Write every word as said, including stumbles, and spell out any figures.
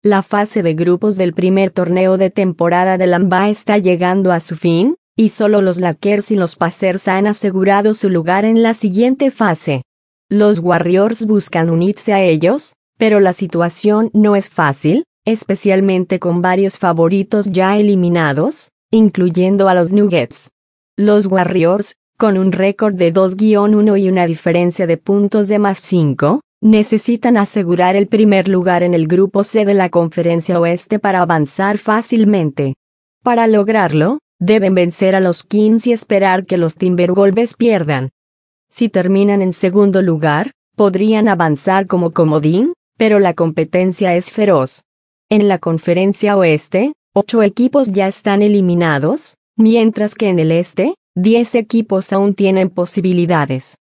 La fase de grupos del primer torneo de temporada de la N B A está llegando a su fin, y solo los Lakers y los Pacers han asegurado su lugar en la siguiente fase. Los Warriors buscan unirse a ellos, pero la situación no es fácil, especialmente con varios favoritos ya eliminados, incluyendo a los Nuggets. Los Warriors, con un récord de dos a uno y una diferencia de puntos de más cinco, necesitan asegurar el primer lugar en el grupo C de la Conferencia Oeste para avanzar fácilmente. Para lograrlo, deben vencer a los Kings y esperar que los Timberwolves pierdan. Si terminan en segundo lugar, podrían avanzar como comodín, pero la competencia es feroz. En la Conferencia Oeste, ocho equipos ya están eliminados, mientras que en el Este, diez equipos aún tienen posibilidades.